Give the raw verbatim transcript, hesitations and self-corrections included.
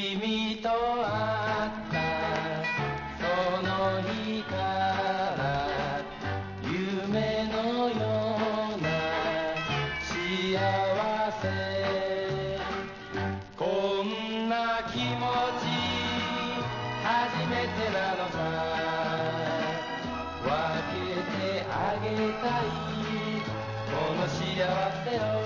君と会ったその日から夢のような幸せこんな気持ち初めてなのさ分けてあげたいこの幸せを